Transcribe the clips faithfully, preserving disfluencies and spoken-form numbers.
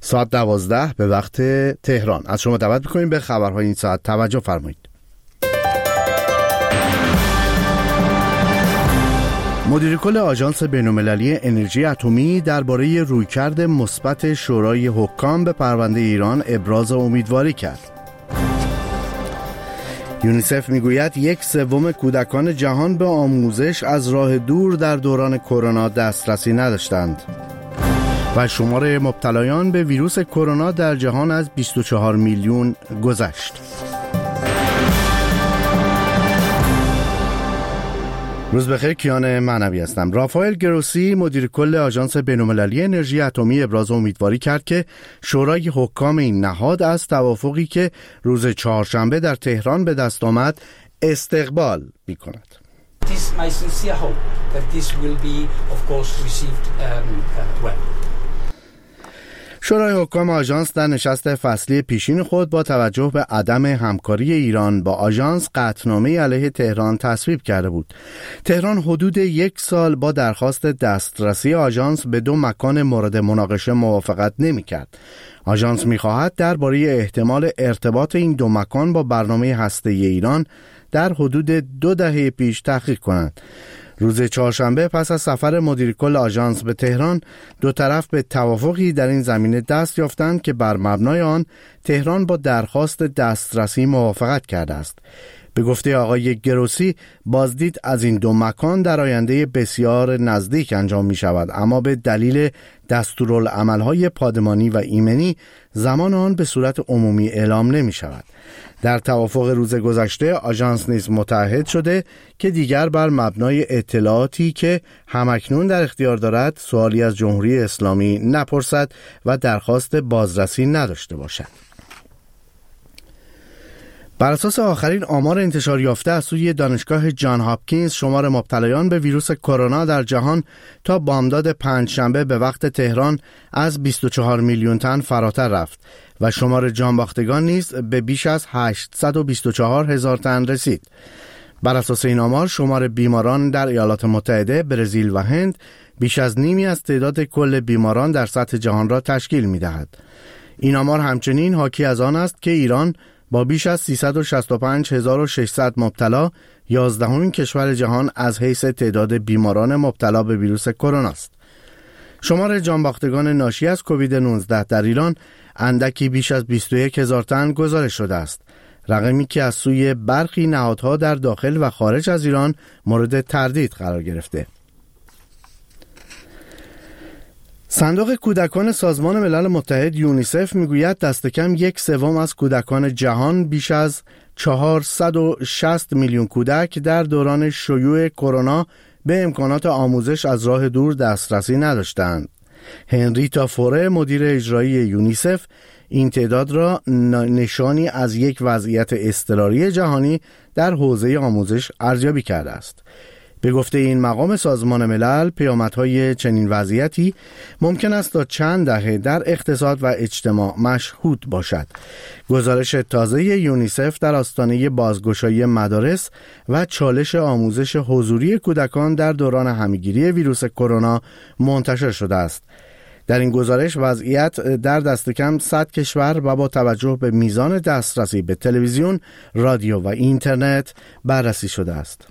ساعت دوازده به وقت تهران. از شما دعوت می‌کنیم به خبرهای این ساعت توجه فرمایید. مدیر کل آژانس بین‌المللی انرژی اتمی درباره رویکرد مثبت شورای حکام به پرونده ایران ابراز امیدواری کرد. یونیسف میگوید یک سوم کودکان جهان به آموزش از راه دور در دوران کرونا دسترسی نداشتند. و شمار مبتلایان به ویروس کرونا در جهان از بیست و چهار میلیون گذشت. روز بخیر، کیان معنوی هستم. رافائل گروسی مدیر کل آژانس بین‌المللی انرژی اتمی ابراز امیدواری کرد که شورای حکام این نهاد از توافقی که روز چهارشنبه در تهران به دست آمد استقبال می‌کند. It is my sincere hope that this will be of course received um, uh, well. شورای حکام آژانس در نشست فصلی پیشین خود با توجه به عدم همکاری ایران با آژانس قطعنامه علیه تهران تصویب کرده بود. تهران حدود یک سال با درخواست دسترسی آژانس به دو مکان مورد مناقشه موافقت نمی‌کرد. آژانس می‌خواهد درباره احتمال ارتباط این دو مکان با برنامه هسته‌ای ایران در حدود دو دهه پیش تحقیق کند. روز چهارشنبه پس از سفر مدیر کل آژانس به تهران، دو طرف به توافقی در این زمینه دست یافتند که بر مبنای آن تهران با درخواست دسترسی موافقت کرده است. به گفته آقای گروسی، بازدید از این دو مکان در آینده بسیار نزدیک انجام می شود، اما به دلیل دستورالعمل‌های پادمانی و ایمنی زمان آن به صورت عمومی اعلام نمی شود. در توافق روز گذشته آژانس نیز متعهد شده که دیگر بر مبنای اطلاعاتی که همکنون در اختیار دارد سوالی از جمهوری اسلامی نپرسد و درخواست بازرسی نداشته باشد. بر اساس آخرین آمار انتشار یافته از سوی دانشگاه جان هاپکینز، شمار مبتلایان به ویروس کرونا در جهان تا بامداد پنجشنبه به وقت تهران از بیست و چهار میلیون تن فراتر رفت و شمار جانباختگان نیز به بیش از هشتصد و بیست و چهار هزار تن رسید. بر اساس این آمار، شمار بیماران در ایالات متحده، برزیل و هند بیش از نیمی از تعداد کل بیماران در سطح جهان را تشکیل می‌دهد. این آمار همچنین حاکی از آن است که ایران با بیش از سیصد و شصت و پنج هزار و ششصد مبتلا یازدهمین کشور جهان از حیث تعداد بیماران مبتلا به ویروس کرونا است. شمار جانباختگان ناشی از کووید نوزده در ایران اندکی بیش از بیست و یک هزار تن گزارش شده است، رقمی که از سوی برخی نهادها در داخل و خارج از ایران مورد تردید قرار گرفته. صندوق کودکان سازمان ملل متحد یونیسف میگوید دست کم یک سوم از کودکان جهان، بیش از چهارصد و شصت میلیون کودک، در دوران شیوع کرونا به امکانات آموزش از راه دور دسترسی نداشتند. هنریتا فوره مدیر اجرایی یونیسف این تعداد را نشانی از یک وضعیت اضطراری جهانی در حوزه آموزش ارزیابی کرده است. به گفته این مقام سازمان ملل، پیامدهای چنین وضعیتی ممکن است تا چند دهه در اقتصاد و اجتماع مشهود باشد. گزارش تازه یونیسف در آستانه بازگشایی مدارس و چالش آموزش حضوری کودکان در دوران همه‌گیری ویروس کرونا منتشر شده است. در این گزارش وضعیت در دست کم صد کشور و با توجه به میزان دسترسی به تلویزیون، رادیو و اینترنت بررسی شده است.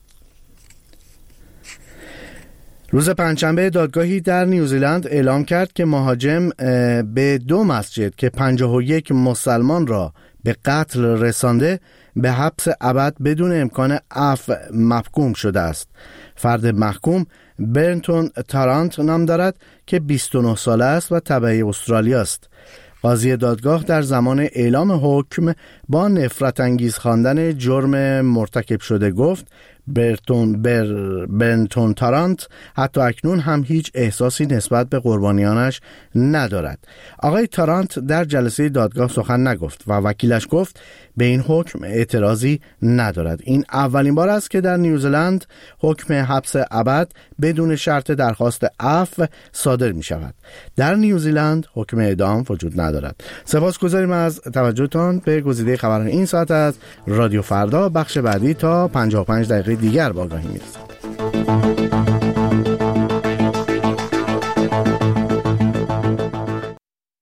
روز پنجشنبه دادگاهی در نیوزیلند اعلام کرد که مهاجم به دو مسجد که پنجاه و یک مسلمان را به قتل رسانده به حبس ابد بدون امکان عفو محکوم شده است. فرد محکوم برنتون تارانت نام دارد که بیست و نه ساله است و تبعی استرالیا است. قاضی دادگاه در زمان اعلام حکم با نفرت انگیز خواندن جرم مرتکب شده گفت برتون بر برنتون تارانت حتی اکنون هم هیچ احساسی نسبت به قربانیانش ندارد. آقای تارانت در جلسه دادگاه سخن نگفت و وکیلش گفت به این حکم اعتراضی ندارد. این اولین بار است که در نیوزیلند حکم حبس ابد بدون شرط درخواست عفو صادر می شود. در نیوزیلند حکم اعدام وجود ندارد. سپاسگزاریم از توجهتان به گزیده خبران این ساعت از رادیو فردا. بخش بعدی تا پنجاه و پنج دقیقه دیگر با آگاهی می‌رسد.